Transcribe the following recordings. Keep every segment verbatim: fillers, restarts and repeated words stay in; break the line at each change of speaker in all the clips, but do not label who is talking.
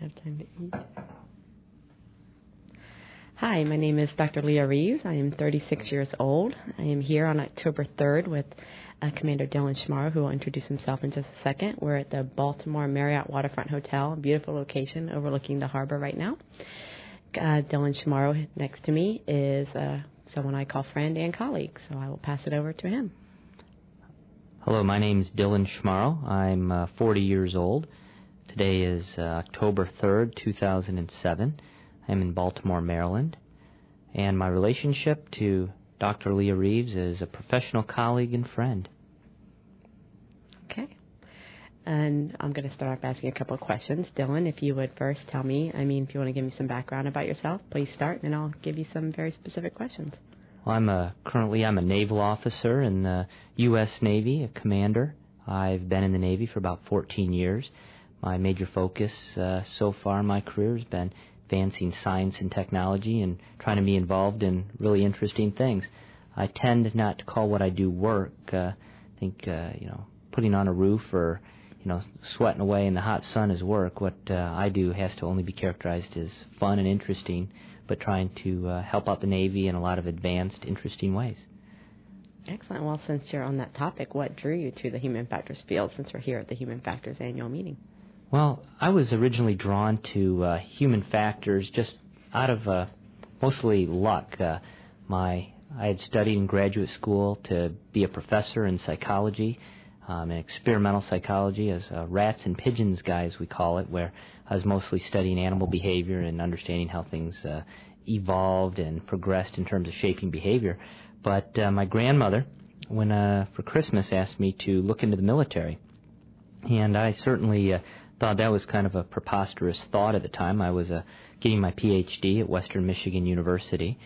have time to eat. Hi, my name is Doctor Leah Reeves. I am thirty-six years old. I am here on October third with uh, Commander Dylan Schmarro, who will introduce himself in just a second. We're at the Baltimore Marriott Waterfront Hotel, a beautiful location overlooking the harbor right now. Uh, Dylan Schmarro next to me is uh, someone I call friend and colleague, so I will pass it over to him.
Hello, my name is Dylan Schmarro. I'm uh, forty years old. Today is uh, October third, two thousand seven. I'm in Baltimore, Maryland. And my relationship to Doctor Leah Reeves is a professional colleague and friend.
Okay. And I'm going to start off asking a couple of questions. Dylan, if you would first tell me, I mean, if you want to give me some background about yourself, please start, and I'll give you some very specific questions.
Well, I'm a, currently I'm a naval officer in the U S Navy, a commander. I've been in the Navy for about fourteen years. My major focus uh, so far in my career has been advancing science and technology and trying to be involved in really interesting things. I tend not to call what I do work. Uh, I think, uh, you know, putting on a roof or, you know, sweating away in the hot sun is work. What uh, I do has to only be characterized as fun and interesting, but trying to uh, help out the Navy in a lot of advanced, interesting ways.
Excellent. Well, since you're on that topic, what drew you to the Human Factors field since we're here at the Human Factors annual meeting?
Well, I was originally drawn to uh, human factors just out of uh, mostly luck. Uh, my I had studied in graduate school to be a professor in psychology, um, in experimental psychology, as uh, rats and pigeons guy, as we call it, where I was mostly studying animal behavior and understanding how things uh, evolved and progressed in terms of shaping behavior. But uh, my grandmother, when uh, for Christmas, asked me to look into the military, and I certainly uh, thought that was kind of a preposterous thought at the time. I was uh, getting my P H D at Western Michigan University,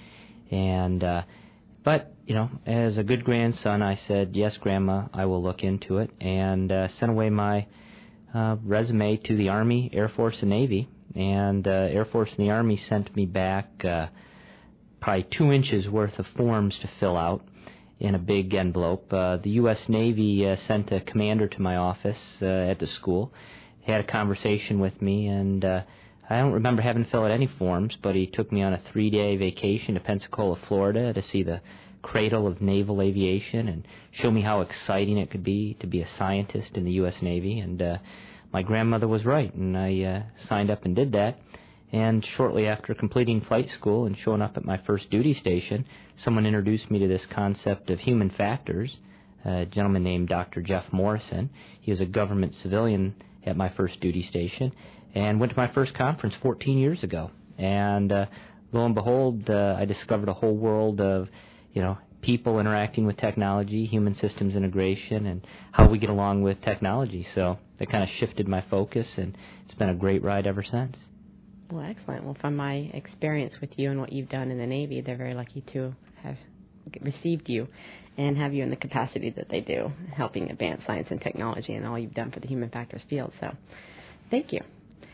and uh, but you know, as a good grandson, I said, "Yes, Grandma, I will look into it," and uh, sent away my uh, resume to the Army, Air Force, and Navy. And uh, Air Force and the Army sent me back uh, probably two inches worth of forms to fill out in a big envelope. Uh, the U S Navy uh, sent a commander to my office uh, at the school. He had a conversation with me, and uh, I don't remember having to fill out any forms, but he took me on a three-day vacation to Pensacola, Florida, to see the cradle of naval aviation and show me how exciting it could be to be a scientist in the U S Navy. And uh, my grandmother was right, and I uh, signed up and did that. And shortly after completing flight school and showing up at my first duty station, someone introduced me to this concept of human factors, a gentleman named Doctor Jeff Morrison. He was a government civilian at my first duty station, and went to my first conference fourteen years ago. And uh, lo and behold, uh, I discovered a whole world of, you know, people interacting with technology, human systems integration, and how we get along with technology. So that kind of shifted my focus, and it's been a great ride ever since.
Well, excellent. Well, from my experience with you and what you've done in the Navy, they're very lucky to have received you and have you in the capacity that they do, helping advance science and technology and all you've done for the human factors field. So thank you.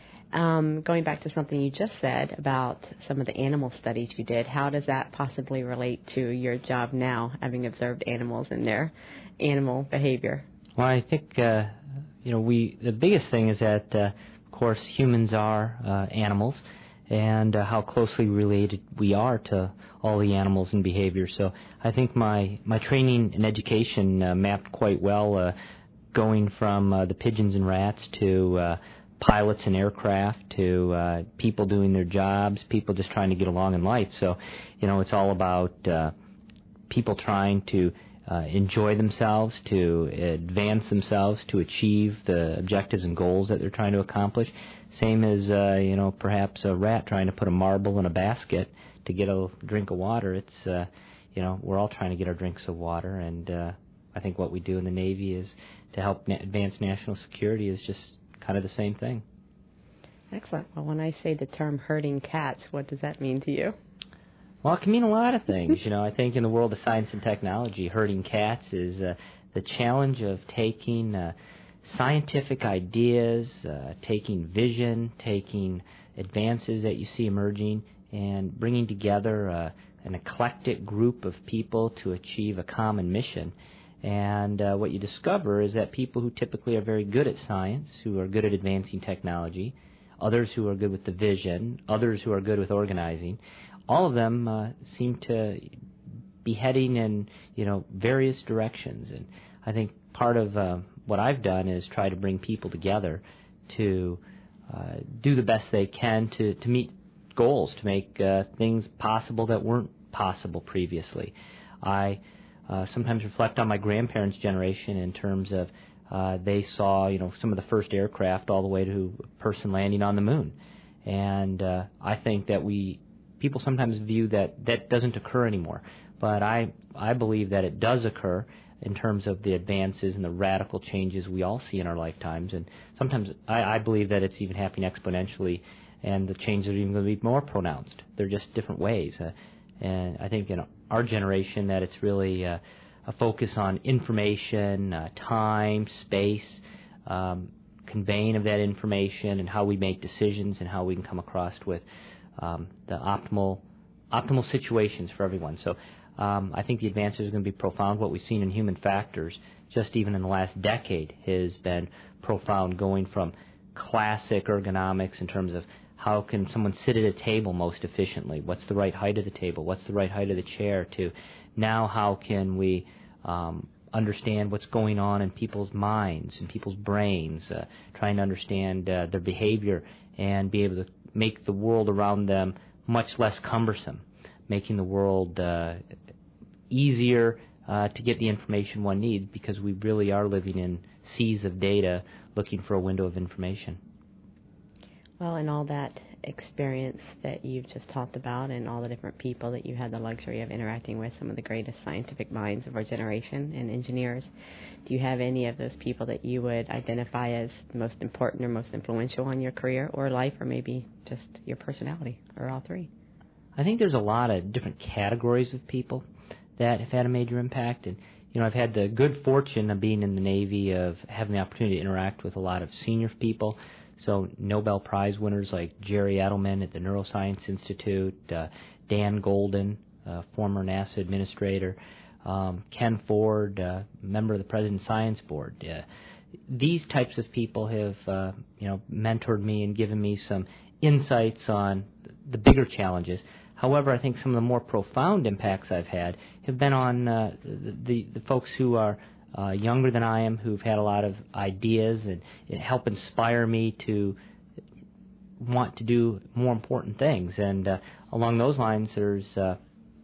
Um, going back to something you just said about some of the animal studies you did, how does that possibly relate to your job now, having observed animals and their animal behavior?
Well, I think, uh, you know, we the biggest thing is that, uh, of course, humans are uh, animals, and uh, how closely related we are to all the animals and behavior. So I think my, my training and education uh, mapped quite well, uh, going from uh, the pigeons and rats to uh, pilots and aircraft to uh, people doing their jobs, people just trying to get along in life. So, you know, it's all about uh, people trying to uh, enjoy themselves, to advance themselves, to achieve the objectives and goals that they're trying to accomplish. Same as, uh, you know, perhaps a rat trying to put a marble in a basket to get a drink of water. It's, uh, you know, we're all trying to get our drinks of water, and uh, I think what we do in the Navy is to help na- advance national security is just kind of the same thing.
Excellent. Well, when I say the term herding cats, what does that mean to you?
Well, it can mean a lot of things. You know, I think in the world of science and technology, herding cats is uh, the challenge of taking uh, scientific ideas, uh, taking vision, taking advances that you see emerging, and bringing together uh, an eclectic group of people to achieve a common mission. And uh, what you discover is that people who typically are very good at science, who are good at advancing technology, others who are good with the vision, others who are good with organizing. All of them uh, seem to be heading in, you know, various directions. And I think part of uh, what I've done is try to bring people together to uh, do the best they can to, to meet goals, to make uh, things possible that weren't possible previously. I uh, sometimes reflect on my grandparents' generation in terms of uh, they saw, you know, some of the first aircraft all the way to a person landing on the moon. And uh, I think that we, people sometimes view that that doesn't occur anymore. But I, I believe that it does occur in terms of the advances and the radical changes we all see in our lifetimes. And sometimes I, I believe that it's even happening exponentially, and the changes are even going to be more pronounced. They're just different ways. Uh, and I think in our generation that it's really uh, a focus on information, uh, time, space, um, conveying of that information, and how we make decisions and how we can come across with um, the optimal optimal situations for everyone. So um, I think the advances are going to be profound. What we've seen in human factors, just even in the last decade, has been profound, going from classic ergonomics in terms of how can someone sit at a table most efficiently, what's the right height of the table, what's the right height of the chair, to now how can we um, understand what's going on in people's minds and people's brains, uh, trying to understand uh, their behavior and be able to make the world around them much less cumbersome, making the world uh, easier uh, to get the information one needs, because we really are living in seas of data looking for a window of information.
Well, and all that experience that you've just talked about and all the different people that you had the luxury of interacting with, some of the greatest scientific minds of our generation and engineers, do you have any of those people that you would identify as the most important or most influential on your career or life, or maybe just your personality, or all three?
I think there's a lot of different categories of people that have had a major impact. And, you know, I've had the good fortune of being in the Navy, of having the opportunity to interact with a lot of senior people. So Nobel Prize winners like Jerry Edelman at the Neuroscience Institute, uh, Dan Golden, uh, former NASA administrator, um, Ken Ford, uh, member of the President's Science Board. Uh, these types of people have, uh, you know, mentored me and given me some insights on the bigger challenges. However, I think some of the more profound impacts I've had have been on uh, the, the, the folks who are uh, younger than I am, who've had a lot of ideas and, and help inspire me to want to do more important things. And uh, along those lines, there's uh,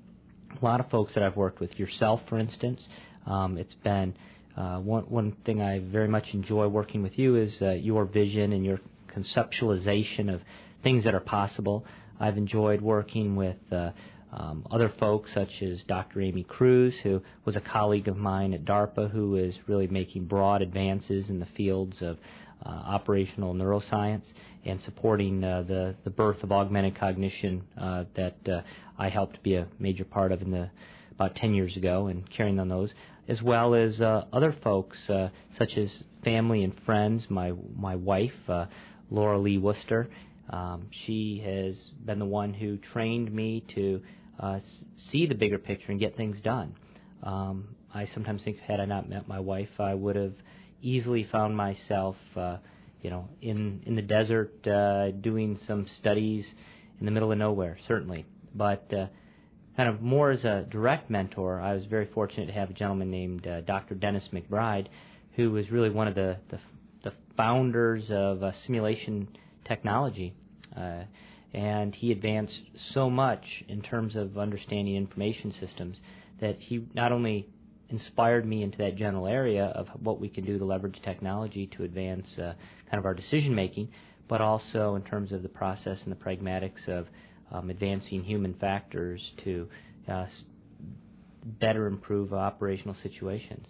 a lot of folks that I've worked with. Yourself, for instance. Um, it's been uh, one, one thing I very much enjoy working with you is uh, your vision and your conceptualization of things that are possible. I've enjoyed working with uh, um, other folks such as Doctor Amy Cruz, who was a colleague of mine at DARPA, who is really making broad advances in the fields of uh, operational neuroscience and supporting uh, the, the birth of augmented cognition uh, that uh, I helped be a major part of in the about ten years ago, and carrying on those, as well as uh, other folks uh, such as family and friends. My, my wife, uh, Laura Lee Worcester, Um, she has been the one who trained me to uh, see the bigger picture and get things done. Um, I sometimes think had I not met my wife, I would have easily found myself, uh, you know, in in the desert uh, doing some studies in the middle of nowhere, certainly. But uh, kind of more as a direct mentor, I was very fortunate to have a gentleman named uh, Doctor Dennis McBride, who was really one of the, the, the founders of uh, simulation technology, uh, and he advanced so much in terms of understanding information systems that he not only inspired me into that general area of what we can do to leverage technology to advance uh, kind of our decision making, but also in terms of the process and the pragmatics of um, advancing human factors to uh, better improve operational situations.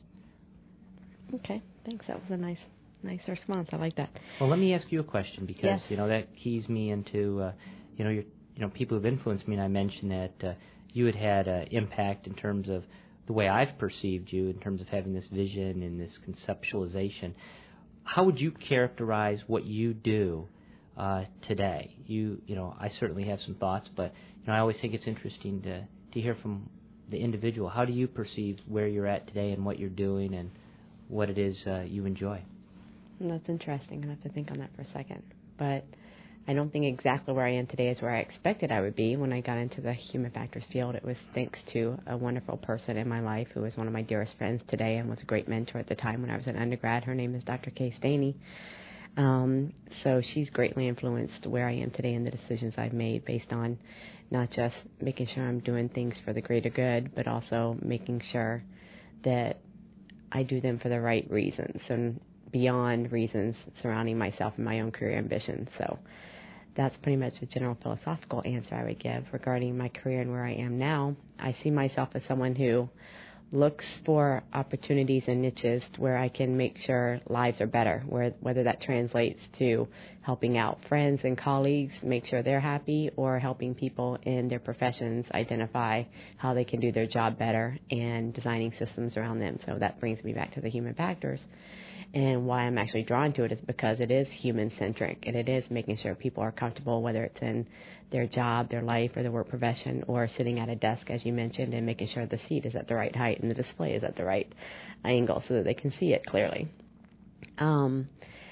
Okay, thanks. That was a nice Nice response. I like that.
Well, let me ask you a question, because
yes.
you know that keys me into uh, you know your you know people who've influenced me. And I mentioned that uh, you had had an impact in terms of the way I've perceived you, in terms of having this vision and this conceptualization. How would you characterize what you do uh, today? You you know I certainly have some thoughts, but you know I always think it's interesting to to hear from the individual. How do you perceive where you're at today and what you're doing and what it is uh, you enjoy?
That's interesting. I have to think on that for a second. But I don't think exactly where I am today is where I expected I would be. When I got into the human factors field, it was thanks to a wonderful person in my life who is one of my dearest friends today and was a great mentor at the time when I was an undergrad. Her name is Doctor Kay Staney. Um, so she's greatly influenced where I am today and the decisions I've made based on not just making sure I'm doing things for the greater good, but also making sure that I do them for the right reasons and beyond reasons surrounding myself and my own career ambitions. So that's pretty much the general philosophical answer I would give regarding my career and where I am now. I see myself as someone who looks for opportunities and niches where I can make sure lives are better, where, whether that translates to helping out friends and colleagues, make sure they're happy, or helping people in their professions identify how they can do their job better and designing systems around them. So that brings me back to the human factors. And why I'm actually drawn to it is because it is human-centric, and it is making sure people are comfortable, whether it's in their job, their life, or their work profession, or sitting at a desk, as you mentioned, and making sure the seat is at the right height and the display is at the right angle so that they can see it clearly. Um,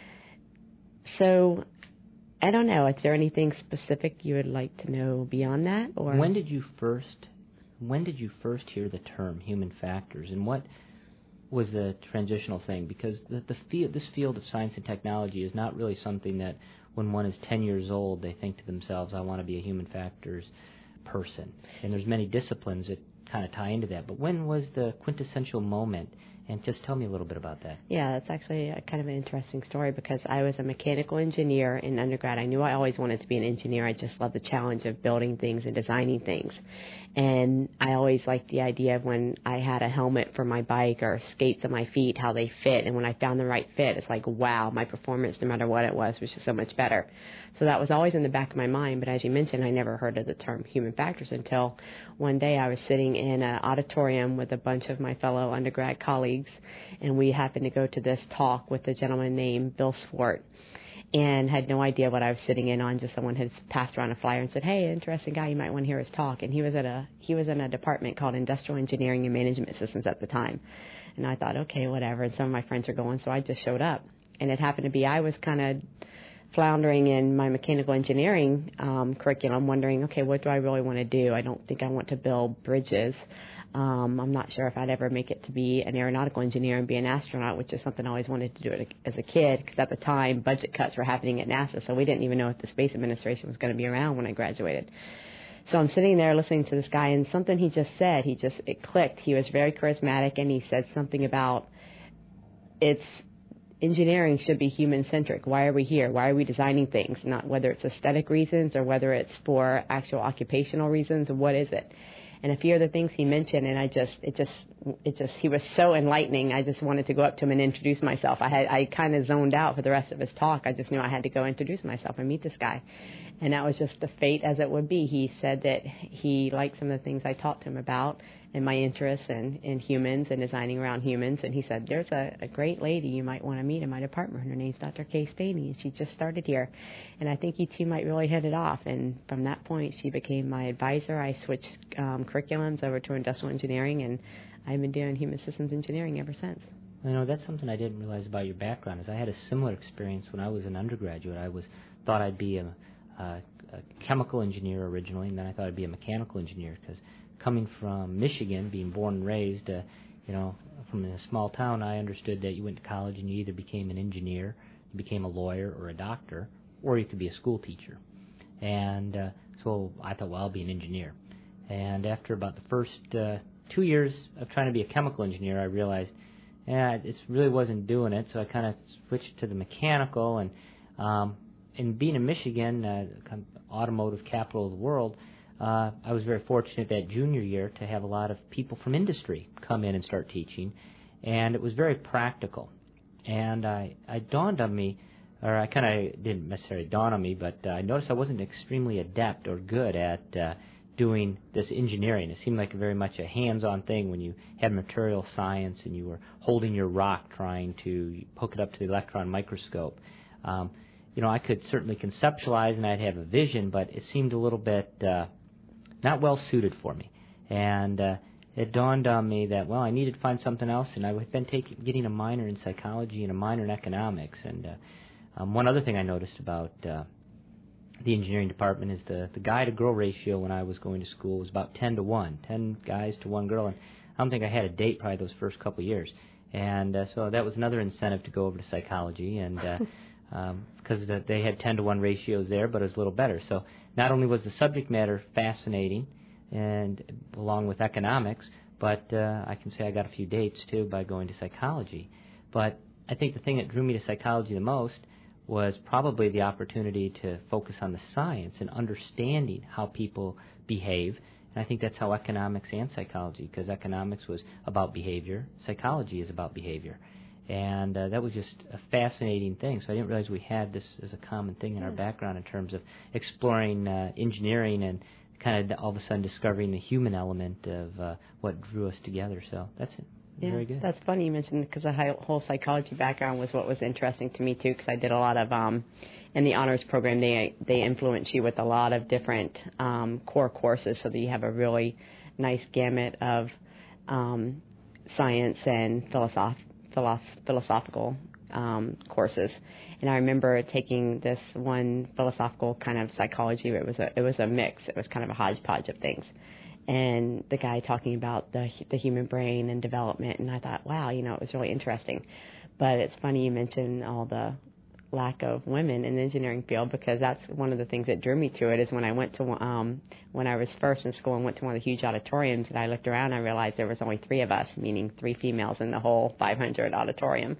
so I don't know. Is there anything specific you would like to know beyond that? Or
when did you first when did you first hear the term human factors, and what was the transitional thing? Because the, the field, this field of science and technology is not really something that when one is ten years old they think to themselves, I want to be a human factors person. And there's many disciplines that kind of tie into that. But when was the quintessential moment? And just tell me a little bit about that.
Yeah, that's actually a kind of an interesting story because I was a mechanical engineer in undergrad. I knew I always wanted to be an engineer. I just loved the challenge of building things and designing things. And I always liked the idea of when I had a helmet for my bike or skates on my feet, how they fit. And when I found the right fit, it's like, wow, my performance, no matter what it was, was just so much better. So that was always in the back of my mind. But as you mentioned, I never heard of the term human factors until one day I was sitting in an auditorium with a bunch of my fellow undergrad colleagues, and we happened to go to this talk with a gentleman named Bill Swart, and had no idea what I was sitting in on. Just someone had passed around a flyer and said, hey, interesting guy, you might want to hear his talk. And he was at a he was in a department called Industrial Engineering and Management Systems at the time. And I thought, okay, whatever. And some of my friends are going, so I just showed up. And it happened to be I was kind of floundering in my mechanical engineering um, curriculum, wondering, okay, what do I really want to do? I don't think I want to build bridges. Um, I'm not sure if I'd ever make it to be an aeronautical engineer and be an astronaut, which is something I always wanted to do as a kid, because at the time, budget cuts were happening at NASA, so we didn't even know if the Space Administration was going to be around when I graduated. So I'm sitting there listening to this guy, and something he just said, he just, it clicked. He was very charismatic, and he said something about it's engineering should be human-centric. Why are we here? Why are we designing things? Not whether it's aesthetic reasons or whether it's for actual occupational reasons, or what is it? And a few of the things he mentioned, and I just, it just, it just, he was so enlightening. I just wanted to go up to him and introduce myself. I had, I kind of zoned out for the rest of his talk. I just knew I had to go introduce myself and meet this guy. And that was just the fate as it would be. He said that he liked some of the things I talked to him about and my interests in, in humans and designing around humans. And he said, there's a, a great lady you might want to meet in my department. Her name's Doctor Kay Staney, and she just started here. And I think you two might really hit it off. And from that point, she became my advisor. I switched um, curriculums over to industrial engineering, and I've been doing human systems engineering ever since.
You know, that's something I didn't realize about your background, is I had a similar experience when I was an undergraduate. I was thought I'd be a, a, a chemical engineer originally, and then I thought I'd be a mechanical engineer, because coming from Michigan, being born and raised, uh, you know, from a small town, I understood that you went to college and you either became an engineer, you became a lawyer or a doctor, or you could be a school teacher. And uh, so I thought, well, I'll be an engineer. And after about the first uh, two years of trying to be a chemical engineer, I realized, yeah, it really wasn't doing it, so I kind of switched to the mechanical. And um, in being in Michigan, uh, kind of automotive capital of the world, uh, I was very fortunate that junior year to have a lot of people from industry come in and start teaching, and it was very practical. And I, I dawned on me, or I kind of didn't necessarily dawn on me, but uh, I noticed I wasn't extremely adept or good at uh, doing this engineering. It seemed like very much a hands-on thing when you had material science and you were holding your rock trying to hook it up to the electron microscope. Um, you know, I could certainly conceptualize and I'd have a vision, but it seemed a little bit uh, not well suited for me. And uh, it dawned on me that, well, I needed to find something else, and I had been taking, getting a minor in psychology and a minor in economics. And uh, um, one other thing I noticed about uh, the engineering department is the, the guy-to-girl ratio when I was going to school was about ten to one, ten guys to one girl, and I don't think I had a date probably those first couple of years. And uh, so that was another incentive to go over to psychology, and uh, um, because the, they had ten to one ratios there, but it was a little better. So not only was the subject matter fascinating, and along with economics, but uh, I can say I got a few dates, too, by going to psychology. But I think the thing that drew me to psychology the most was probably the opportunity to focus on the science and understanding how people behave. And I think that's how economics and psychology, because economics was about behavior, psychology is about behavior. And uh, that was just a fascinating thing. So I didn't realize we had this as a common thing in our background in terms of exploring uh, engineering and kind of all of a sudden discovering the human element of uh, what drew us together. So that's it.
Yeah,
very good.
That's funny you mentioned, because the whole psychology background was what was interesting to me too, because I did a lot of um, in the honors program. They they influence you with a lot of different um, core courses, so that you have a really nice gamut of um, science and philosoph- philosoph- philosophical um, courses. And I remember taking this one philosophical kind of psychology. It was a it was a mix. It was kind of a hodgepodge of things. And the guy talking about the the human brain and development, and I thought, wow, you know, it was really interesting. But it's funny you mentioned all the lack of women in the engineering field, because that's one of the things that drew me to it. Is when I went to um, when I was first in school and went to one of the huge auditoriums, and I looked around, and I realized there was only three of us, meaning three females in the whole five hundred auditorium.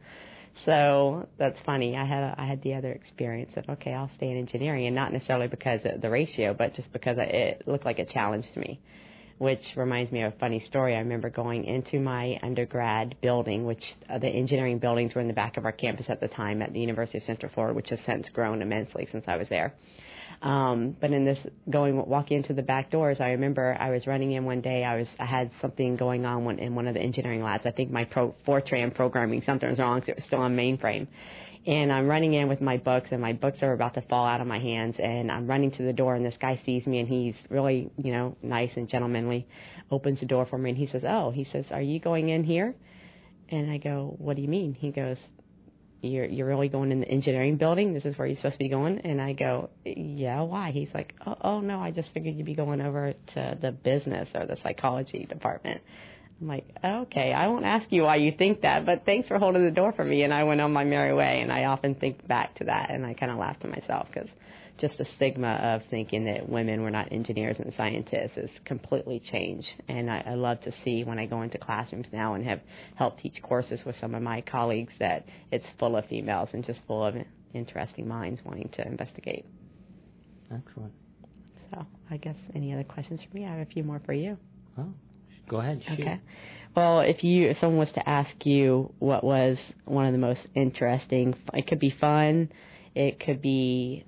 So that's funny. I had a, I had the other experience of, okay, I'll stay in engineering, and not necessarily because of the ratio, but just because I, it looked like a challenge to me. Which reminds me of a funny story. I remember going into my undergrad building, which uh, the engineering buildings were in the back of our campus at the time at the University of Central Florida, which has since grown immensely since I was there. Um, but in this going, walking into the back doors, I remember I was running in one day. I was I had something going on one, in one of the engineering labs. I think my pro, Fortran programming, something was wrong, so it was still on mainframe. And I'm running in with my books, and my books are about to fall out of my hands, and I'm running to the door, and this guy sees me, and he's really, you know, nice and gentlemanly, opens the door for me, and he says, oh, he says, are you going in here? And I go, what do you mean? He goes, you're you're really going in the engineering building? This is where you're supposed to be going? And I go, yeah, why? He's like, oh, oh no, I just figured you'd be going over to the business or the psychology department. I'm like, okay, I won't ask you why you think that, but thanks for holding the door for me. And I went on my merry way, and I often think back to that, and I kind of laugh to myself, because just the stigma of thinking that women were not engineers and scientists has completely changed. And I, I love to see when I go into classrooms now and have helped teach courses with some of my colleagues that it's full of females and just full of interesting minds wanting to investigate.
Excellent.
So I guess any other questions for me? I have a few more for you.
Oh. Go ahead, shoot.
Okay. Well, if you if someone was to ask you what was one of the most interesting, it could be fun, it could be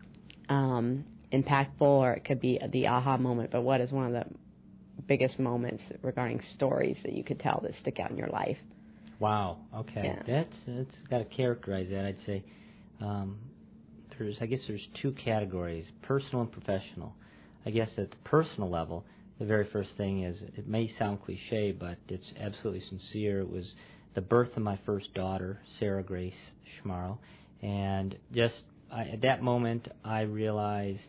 um, impactful, or it could be the aha moment. But what is one of the biggest moments regarding stories that you could tell that stick out in your life?
Wow. Okay.
Yeah.
That's that's got to characterize that. I'd say um, there's I guess there's two categories: personal and professional. I guess at the personal level, the very first thing is, it may sound cliche, but it's absolutely sincere. It was the birth of my first daughter, Sarah Grace Schmarl, and just I, at that moment, I realized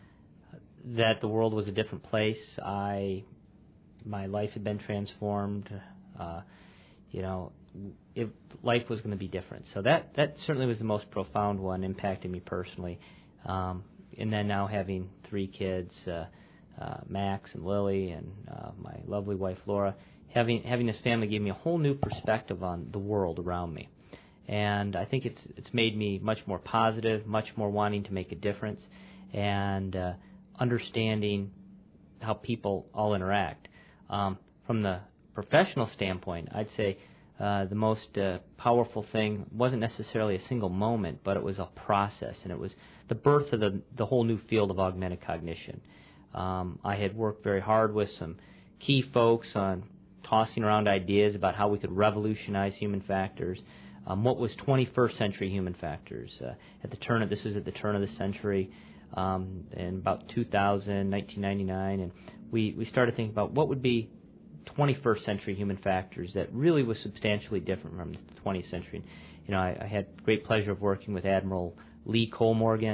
that the world was a different place. I, my life had been transformed. Uh, you know, it, life was going to be different. So that that certainly was the most profound one, impacting me personally. Um, and then now having three kids. Uh, Uh, Max and Lily and uh, my lovely wife Laura, having having this family gave me a whole new perspective on the world around me, and I think it's it's made me much more positive, much more wanting to make a difference, and uh, understanding how people all interact. Um, from the professional standpoint, I'd say uh, the most uh, powerful thing wasn't necessarily a single moment, but it was a process, and it was the birth of the the whole new field of augmented cognition. Um, I had worked very hard with some key folks on tossing around ideas about how we could revolutionize human factors. Um, what was twenty-first century human factors? Uh, at the turn of this was at the turn of the century, um, in about two thousand, nineteen ninety-nine, and we, we started thinking about what would be twenty-first century human factors that really was substantially different from the twentieth century. You know, I, I had great pleasure of working with Admiral Lee Cole Morgan,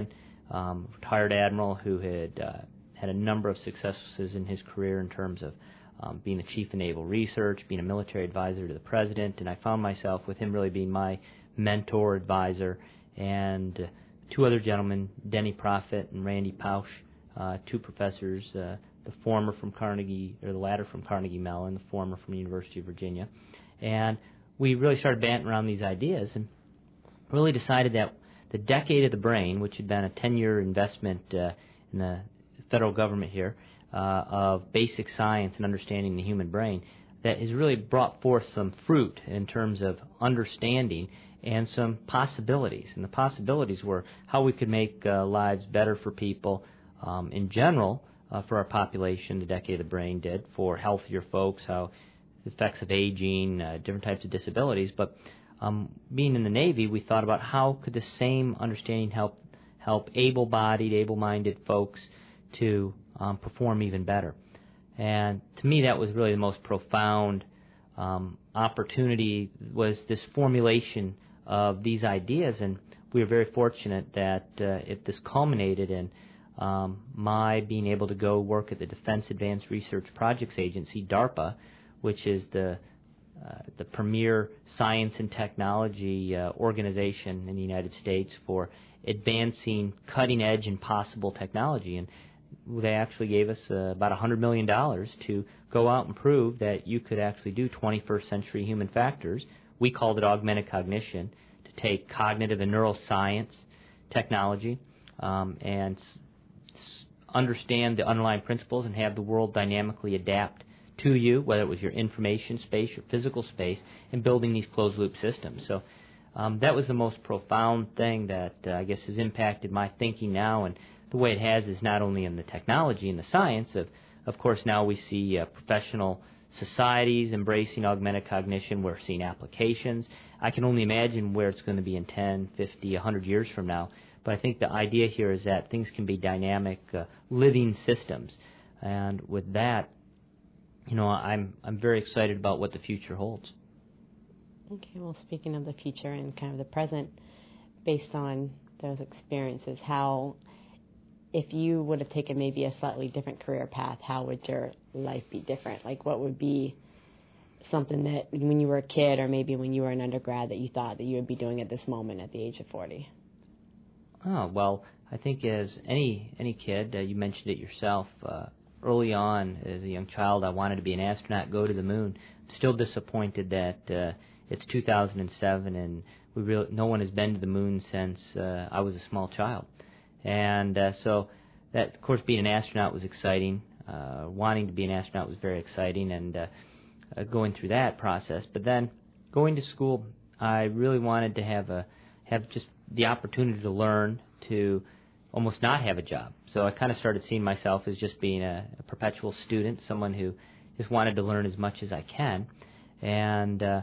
um, retired admiral who had uh, had a number of successes in his career in terms of um, being the chief of naval research, being a military advisor to the president, and I found myself with him really being my mentor, advisor, and uh, two other gentlemen, Denny Proffitt and Randy Pausch, uh, two professors, uh, the former from Carnegie, or the latter from Carnegie Mellon, the former from the University of Virginia, and we really started banting around these ideas and really decided that the decade of the brain, which had been a ten-year investment uh, in the federal government here uh, of basic science and understanding the human brain, that has really brought forth some fruit in terms of understanding and some possibilities. And the possibilities were how we could make uh, lives better for people um, in general, uh, for our population, the decade of the brain did, for healthier folks, how the effects of aging, uh, different types of disabilities. But um, being in the Navy, we thought about how could the same understanding help help able-bodied, able-minded folks to um, perform even better. And to me, that was really the most profound um, opportunity, was this formulation of these ideas. And we were very fortunate that uh, it, this culminated in um, my being able to go work at the Defense Advanced Research Projects Agency, DARPA, which is the uh, the premier science and technology uh, organization in the United States for advancing cutting-edge and possible technology. And they actually gave us uh, about one hundred million dollars to go out and prove that you could actually do twenty-first century human factors. We called it augmented cognition, to take cognitive and neuroscience technology um, and s- s- understand the underlying principles and have the world dynamically adapt to you, whether it was your information space, your physical space, and building these closed-loop systems. So um, that was the most profound thing that uh, I guess has impacted my thinking now, and the way it has is not only in the technology and the science of, of course, now we see uh, professional societies embracing augmented cognition. We're seeing applications. I can only imagine where it's going to be in ten, fifty, one hundred years from now. But I think the idea here is that things can be dynamic, uh, living systems. And with that, you know, I'm I'm very excited about what the future holds.
Okay, well, speaking of the future and kind of the present, based on those experiences, how, if you would have taken maybe a slightly different career path, how would your life be different? Like, what would be something that when you were a kid or maybe when you were an undergrad that you thought that you would be doing at this moment at the age of forty?
Oh, well, I think as any any kid, uh, you mentioned it yourself, uh, early on as a young child, I wanted to be an astronaut, go to the moon. I'm still disappointed that uh, it's two thousand seven and we really, no one has been to the moon since uh, I was a small child. And uh, so, that, of course, being an astronaut was exciting. Uh, wanting to be an astronaut was very exciting, and uh, uh, going through that process. But then, going to school, I really wanted to have a have just the opportunity to learn, to almost not have a job. So I kind of started seeing myself as just being a, a perpetual student, someone who just wanted to learn as much as I can. And uh,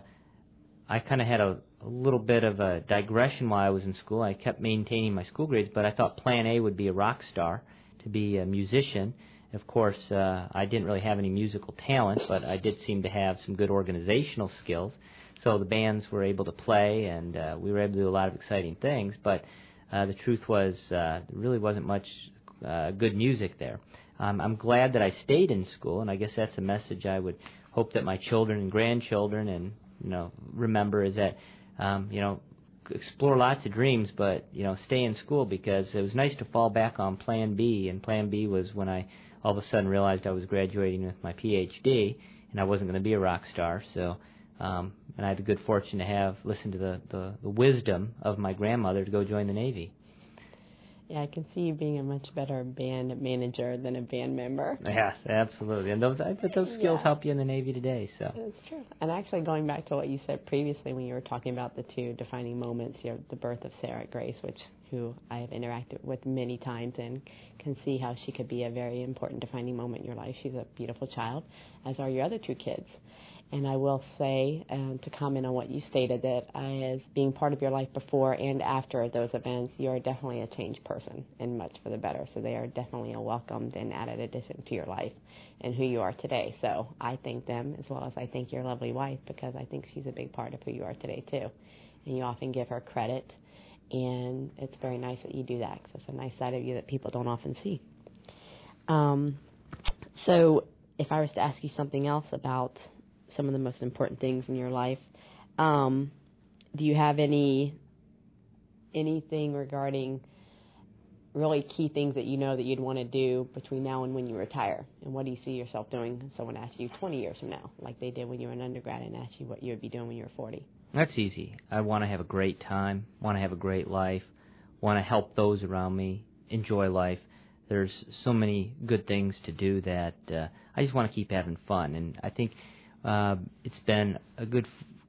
I kind of had a, a little bit of a digression while I was in school. I kept maintaining my school grades, but I thought plan A would be a rock star, to be a musician. Of course, uh, I didn't really have any musical talent, but I did seem to have some good organizational skills. So the bands were able to play, and uh, we were able to do a lot of exciting things. But uh, the truth was, uh, there really wasn't much uh, good music there. Um, I'm glad that I stayed in school, and I guess that's a message I would hope that my children and grandchildren and you know remember is that um, you know explore lots of dreams, but you know stay in school, because it was nice to fall back on Plan B, and Plan B was when I all of a sudden realized I was graduating with my P H D and I wasn't going to be a rock star. So. Um, and I had the good fortune to have listened to the, the, the wisdom of my grandmother to go join the Navy.
Yeah, I can see you being a much better band manager than a band member.
Yes, absolutely. And those I bet those skills
yeah.
help you in the Navy today. So
that's true. And actually, going back to what you said previously when you were talking about the two defining moments, you know, the birth of Sarah Grace, which who I have interacted with many times and can see how she could be a very important defining moment in your life. She's a beautiful child, as are your other two kids. And I will say, um, to comment on what you stated, that as being part of your life before and after those events, you are definitely a changed person, and much for the better. So they are definitely a welcomed and added addition to your life and who you are today. So I thank them, as well as I thank your lovely wife, because I think she's a big part of who you are today, too. And you often give her credit And it's very nice that you do that, because it's a nice side of you that people don't often see. Um, so if I was to ask you something else about some of the most important things in your life, um, do you have any anything regarding really key things that you know that you'd want to do between now and when you retire? And what do you see yourself doing if someone asked you twenty years from now, like they did when you were an undergrad and asked you what you would be doing when you were forty?
That's easy. I want to have a great time, want to have a great life, want to help those around me, enjoy life. There's so many good things to do that uh, I just want to keep having fun. And I think uh, it's been a good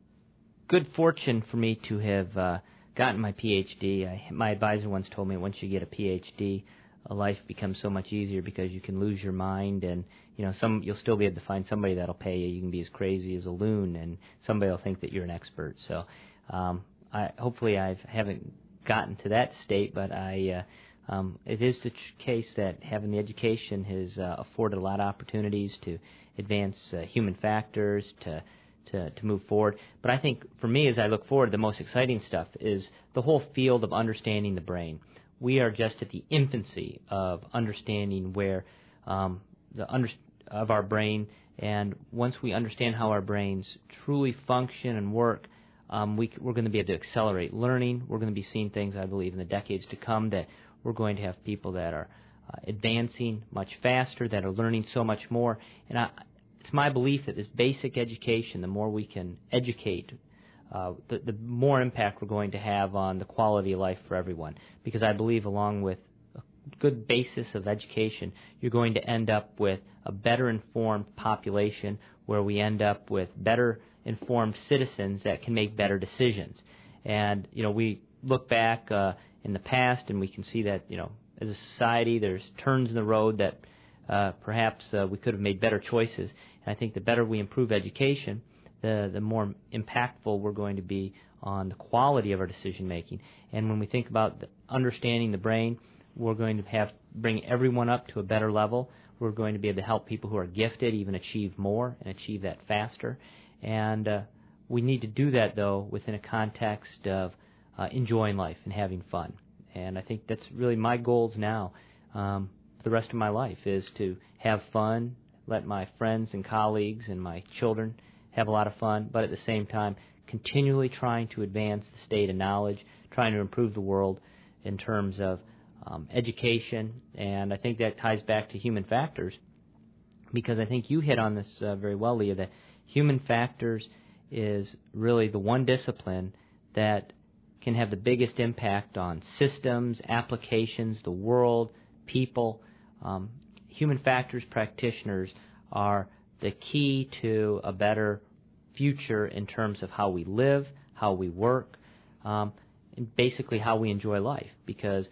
good fortune for me to have uh, gotten my P H D. I, my advisor once told me once you get a P H D, uh, life becomes so much easier because you can lose your mind, and you know some you'll still be able to find somebody that'll pay you. You can be as crazy as a loon, and somebody will think that you're an expert. So um, I, hopefully I haven't gotten to that state, but I. Uh, Um, it is the tr- case that having the education has uh, afforded a lot of opportunities to advance uh, human factors, to, to to move forward. But I think for me, as I look forward, the most exciting stuff is the whole field of understanding the brain. We are just at the infancy of understanding where um, the under, of our brain, and once we understand how our brains truly function and work, um, we, we're going to be able to accelerate learning. We're going to be seeing things, I believe, in the decades to come that we're going to have people that are uh, advancing much faster, that are learning so much more. And I, it's my belief that this basic education, the more we can educate, uh, the, the more impact we're going to have on the quality of life for everyone. Because I believe along with a good basis of education, you're going to end up with a better informed population where we end up with better informed citizens that can make better decisions. And, you know, we look back uh, in the past, and we can see that, you know, as a society, there's turns in the road that uh, perhaps uh, we could have made better choices. And I think the better we improve education, the the more impactful we're going to be on the quality of our decision making. And when we think about the understanding the brain, we're going to have bring everyone up to a better level. We're going to be able to help people who are gifted even achieve more and achieve that faster. And uh, we need to do that, though, within a context of Uh, enjoying life and having fun. And I think that's really my goals now um, for the rest of my life, is to have fun, let my friends and colleagues and my children have a lot of fun, but at the same time continually trying to advance the state of knowledge, trying to improve the world in terms of um, education. And I think that ties back to human factors, because I think you hit on this uh, very well, Leah, that human factors is really the one discipline that can have the biggest impact on systems, applications, the world, people. Um, human factors practitioners are the key to a better future in terms of how we live, how we work, um, and basically how we enjoy life, because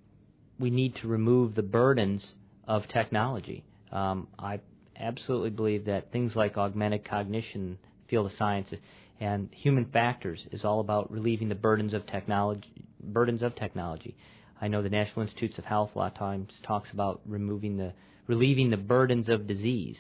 we need to remove the burdens of technology. Um, I absolutely believe that things like augmented cognition, field of science, and human factors is all about relieving the burdens of technology. Burdens of technology. I know the National Institutes of Health a lot of times talks about removing the, relieving the burdens of disease,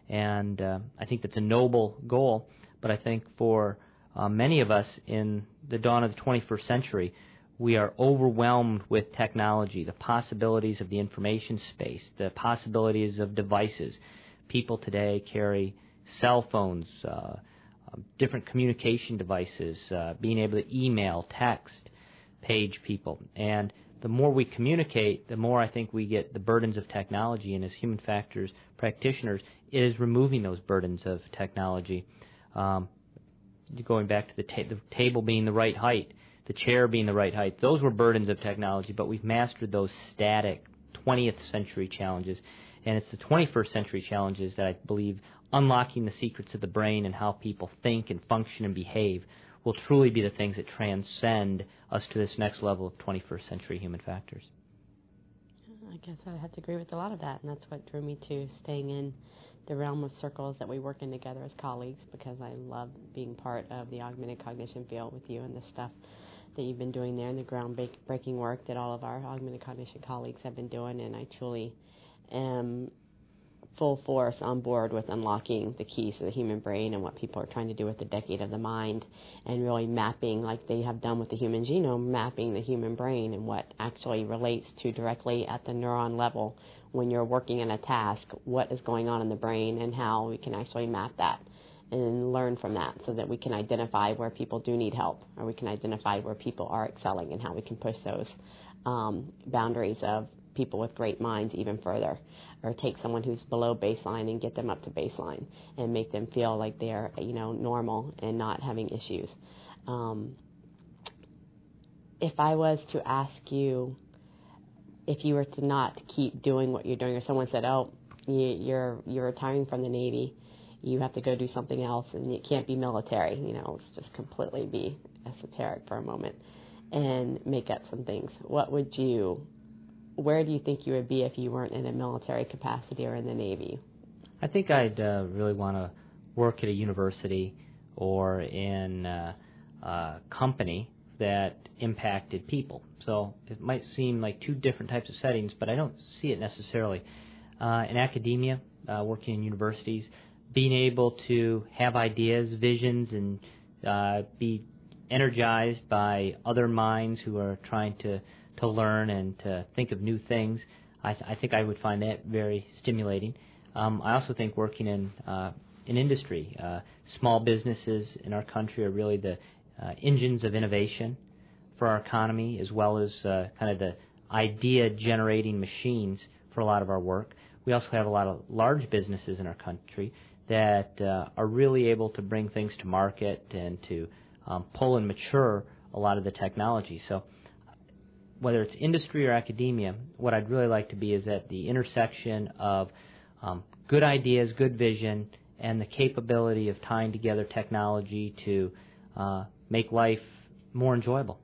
and uh, I think that's a noble goal. But I think for uh, many of us in the dawn of the twenty-first century, we are overwhelmed with technology, the possibilities of the information space, the possibilities of devices. People today carry cell phones, uh, Um, different communication devices, uh, being able to email, text, page people. And the more we communicate, the more I think we get the burdens of technology. And as human factors practitioners, it is removing those burdens of technology. Um, going back to the, ta- the table being the right height, the chair being the right height, those were burdens of technology, but we've mastered those static twentieth century challenges. And it's the twenty-first century challenges that I believe unlocking the secrets of the brain and how people think and function and behave will truly be the things that transcend us to this next level of twenty-first century human factors.
I guess I have to agree with a lot of that, and that's what drew me to staying in the realm of circles that we work in together as colleagues, because I love being part of the augmented cognition field with you and the stuff that you've been doing there and the groundbreaking work that all of our augmented cognition colleagues have been doing, and I truly am full force on board with unlocking the keys to the human brain and what people are trying to do with the decade of the mind, and really mapping, like they have done with the human genome, mapping the human brain and what actually relates to directly at the neuron level when you're working in a task, what is going on in the brain and how we can actually map that and learn from that so that we can identify where people do need help, or we can identify where people are excelling and how we can push those um, boundaries of people with great minds even further, or take someone who's below baseline and get them up to baseline and make them feel like they're, you know, normal and not having issues. Um, if I was to ask you, if you were to not keep doing what you're doing, or someone said, oh, you, you're you're retiring from the Navy, you have to go do something else, and it can't be military, you know, let's just completely be esoteric for a moment and make up some things, what would you where do you think you would be if you weren't in a military capacity or in the Navy?
I think I'd uh, really want to work at a university or in uh, a company that impacted people. So it might seem like two different types of settings, but I don't see it necessarily. Uh, in academia, uh, working in universities, being able to have ideas, visions, and uh, be energized by other minds who are trying to to learn and to think of new things. I, th- I think I would find that very stimulating. Um, I also think working in uh, in industry, uh, small businesses in our country are really the uh, engines of innovation for our economy, as well as uh, kind of the idea-generating machines for a lot of our work. We also have a lot of large businesses in our country that uh, are really able to bring things to market and to um, pull and mature a lot of the technology. So whether it's industry or academia, what I'd really like to be is at the intersection of um, good ideas, good vision, and the capability of tying together technology to uh, make life more enjoyable.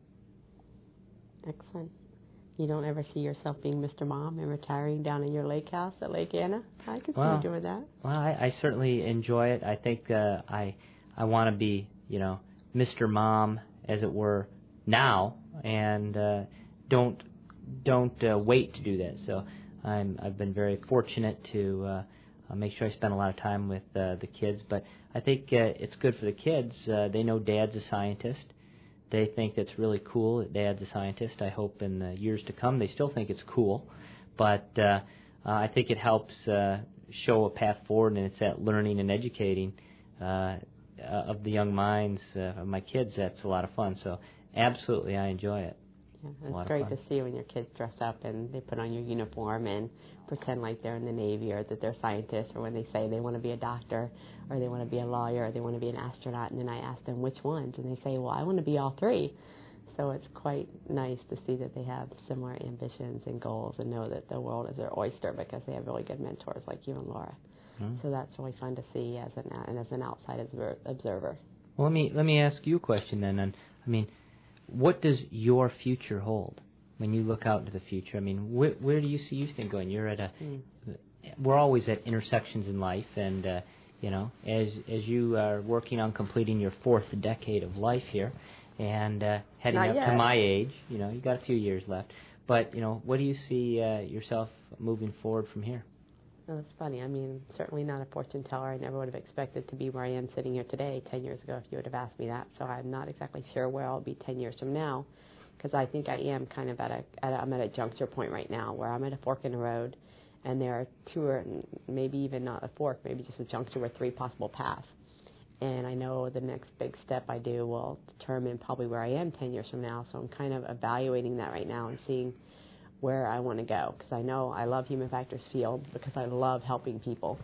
Excellent. You don't ever see yourself being Mister Mom and retiring down in your lake house at Lake Anna? I could
well,
see you doing that.
Well, I, I certainly enjoy it. I think uh, I I want to be, you know, Mister Mom, as it were, now, and uh, don't don't uh, wait to do that. So I'm I've been very fortunate to uh, uh, make sure I spend a lot of time with uh, the kids. But I think uh, it's good for the kids. Uh, they know Dad's a scientist. They think it's really cool that Dad's a scientist. I hope in the years to come they still think it's cool. But uh, uh, I think it helps uh, show a path forward, and it's that learning and educating uh, of the young minds uh, of my kids. That's a lot of fun. So absolutely, I enjoy it.
Yeah, it's great to see when your kids dress up and they put on your uniform and pretend like they're in the Navy, or that they're scientists, or when they say they want to be a doctor, or they want to be a lawyer, or they want to be an astronaut, and then I ask them which ones, and they say, well, I want to be all three. So it's quite nice to see that they have similar ambitions and goals and know that the world is their oyster because they have really good mentors like you and Laura. Mm-hmm. So that's really fun to see as an and as an outside observer.
Well, let me let me ask you a question then. And I mean, what does your future hold when you look out into the future? I mean, where, where do you see you think going? You're at a, mm. we're always at intersections in life, and uh, you know, as as you are working on completing your fourth decade of life here, and uh, heading
Not
up
yet.
to my age, you know, you got a few years left. But you know, what do you see uh, yourself moving forward from here?
Well, that's funny. I mean, certainly not a fortune teller. I never would have expected to be where I am sitting here today ten years ago if you would have asked me that. So I'm not exactly sure where I'll be ten years from now, because I think I am kind of at a, at a, I'm at a juncture point right now where I'm at a fork in the road, and there are two, or maybe even not a fork, maybe just a juncture with three possible paths. And I know the next big step I do will determine probably where I am ten years from now. So I'm kind of evaluating that right now and seeing where I want to go, because I know I love human factors field because I love helping people.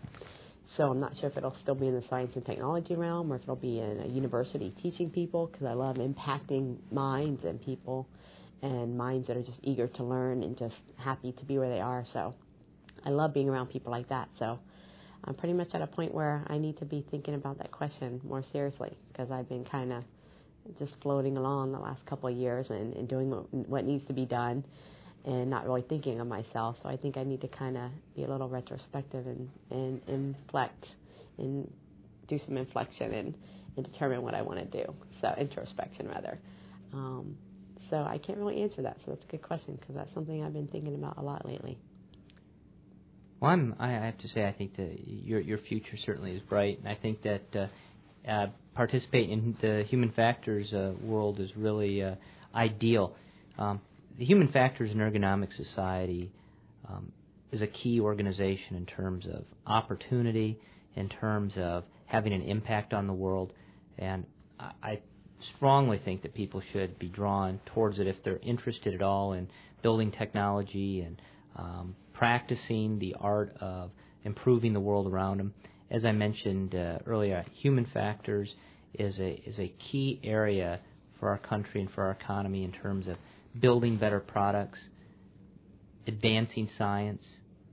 So I'm not sure if it'll still be in the science and technology realm, or if it'll be in a university teaching people, because I love impacting minds and people, and minds that are just eager to learn and just happy to be where they are. So I love being around people like that. So I'm pretty much at a point where I need to be thinking about that question more seriously, because I've been kind of just floating along the last couple of years and, and doing what, what needs to be done, and not really thinking of myself. So I think I need to kind of be a little retrospective and, and inflect and do some inflection and, and determine what I want to do. So introspection, rather. Um, so I can't really answer that. So that's a good question, because that's something I've been thinking about a lot lately.
Well, I'm, I have to say, I think that your your future certainly is bright, and I think that uh, uh, participating in the human factors uh, world is really uh, ideal. Um, the Human Factors and Ergonomics Society um, is a key organization in terms of opportunity, in terms of having an impact on the world, and I, I strongly think that people should be drawn towards it if they're interested at all in building technology and um, practicing the art of improving the world around them. As I mentioned uh, earlier, human factors is a is a key area for our country and for our economy in terms of building better products, advancing science,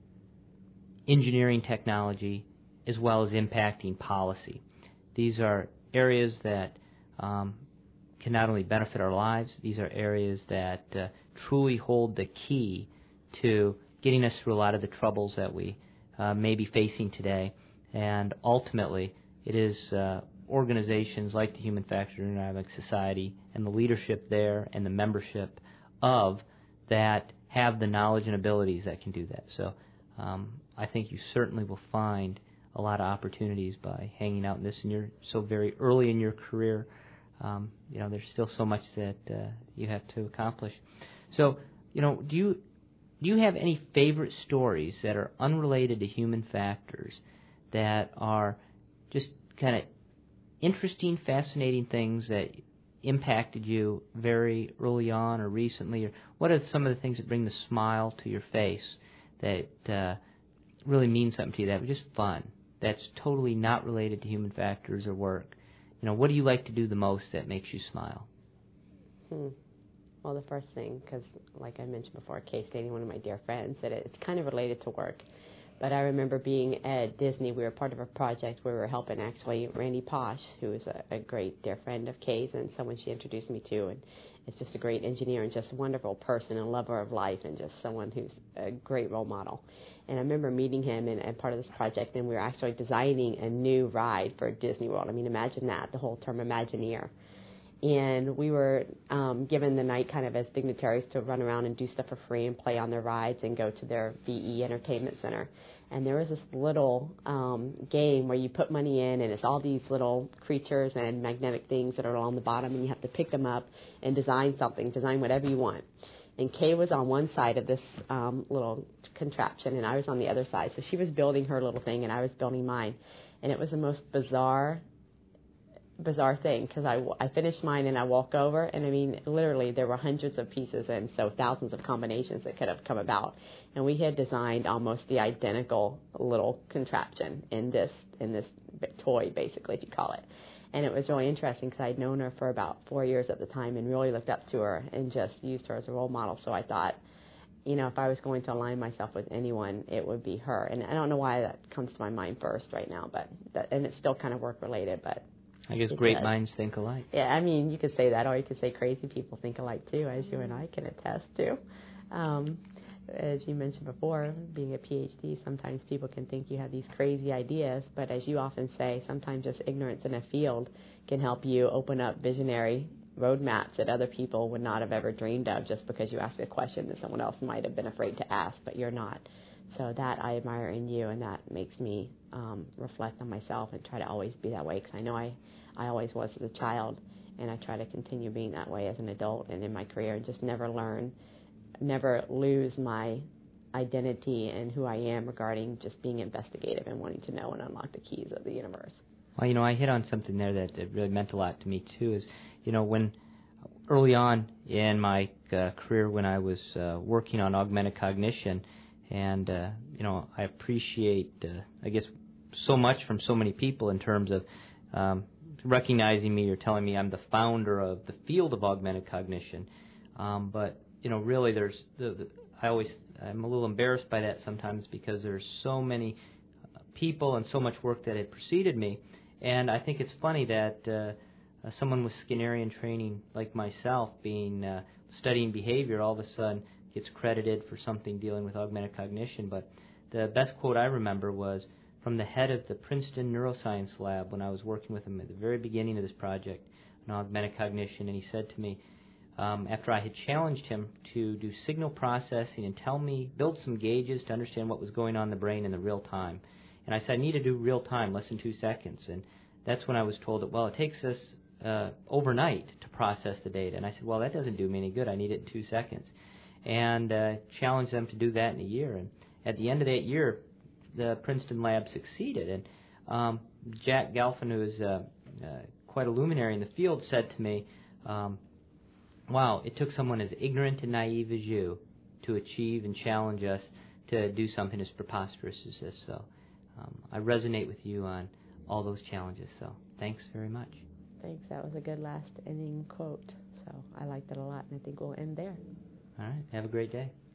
engineering technology, as well as impacting policy. These are areas that um, can not only benefit our lives, these are areas that uh, truly hold the key to getting us through a lot of the troubles that we uh, may be facing today. And ultimately, it is uh, organizations like the Human Factors and Ergonomics Society and the leadership there and the membership of that have the knowledge and abilities that can do that. So um, I think you certainly will find a lot of opportunities by hanging out in this, and you're so very early in your career. Um, you know, there's still so much that uh, you have to accomplish. So, you know, do you do you have any favorite stories that are unrelated to human factors that are just kind of interesting, fascinating things that impacted you very early on or recently? Or what are some of the things that bring the smile to your face that uh, really mean something to you, that were just fun, that's totally not related to human factors or work? You know, what do you like to do the most that makes you smile?
Hmm. Well, the first thing, because like I mentioned before, Kay Staney, one of my dear friends, said it, it's kind of related to work. But I remember being at Disney. We were part of a project where we were helping actually Randy Posh, who is a, a great dear friend of Kay's and someone she introduced me to. And it's just a great engineer and just a wonderful person and lover of life and just someone who's a great role model. And I remember meeting him and, and part of this project, and we were actually designing a new ride for Disney World. I mean, imagine that, the whole term Imagineer. And we were um, given the night kind of as dignitaries to run around and do stuff for free and play on their rides and go to their V E Entertainment Center. And there was this little um, game where you put money in, and it's all these little creatures and magnetic things that are on the bottom, and you have to pick them up and design something, design whatever you want. And Kay was on one side of this um, little contraption, and I was on the other side. So she was building her little thing, and I was building mine. And it was the most bizarre bizarre thing, because I, I finished mine and I walk over, and I mean, literally there were hundreds of pieces and so thousands of combinations that could have come about, and we had designed almost the identical little contraption in this in this toy, basically, if you call it. And it was really interesting because I'd known her for about four years at the time and really looked up to her and just used her as a role model. So I thought, you know, if I was going to align myself with anyone, it would be her. And I don't know why that comes to my mind first right now, but that, and it's still kind of work related, but
I guess great does. Minds think alike.
Yeah, I mean, you could say that, or you could say crazy people think alike, too, as you and I can attest to. Um, as you mentioned before, being a P H D, sometimes people can think you have these crazy ideas, but as you often say, sometimes just ignorance in a field can help you open up visionary roadmaps that other people would not have ever dreamed of just because you ask a question that someone else might have been afraid to ask, but you're not. So that I admire in you, and that makes me um, reflect on myself and try to always be that way, because I know I, I always was as a child, and I try to continue being that way as an adult and in my career, and just never learn, never lose my identity and who I am regarding just being investigative and wanting to know and unlock the keys of the universe.
Well, you know, I hit on something there that, that really meant a lot to me, too, is, you know, when early on in my uh, career when I was uh, working on augmented cognition, and, uh, you know, I appreciate, uh, I guess, so much from so many people in terms of um, recognizing me or telling me I'm the founder of the field of augmented cognition. Um, but, you know, really there's, the, the, I always, I'm a little embarrassed by that sometimes because there's so many people and so much work that had preceded me. And I think it's funny that uh, uh, someone with Skinnerian training like myself, being uh, studying behavior, all of a sudden gets credited for something dealing with augmented cognition. But the best quote I remember was from the head of the Princeton Neuroscience Lab when I was working with him at the very beginning of this project on augmented cognition, and he said to me, um, after I had challenged him to do signal processing and tell me, build some gauges to understand what was going on in the brain in the real time. And I said, I need to do real time, less than two seconds. And that's when I was told that, well, it takes us uh, overnight to process the data. And I said, well, that doesn't do me any good. I need it in two seconds. And uh, challenged them to do that in a year. And at the end of that year, the Princeton lab succeeded. And um, Jack Gelfand, who is uh, uh, quite a luminary in the field, said to me, um, wow, it took someone as ignorant and naive as you to achieve and challenge us to do something as preposterous as this. So um, I resonate with you on all those challenges. So thanks very much.
Thanks. That was a good last ending quote. So I liked it a lot, and I think we'll end there.
All right. Have a great day.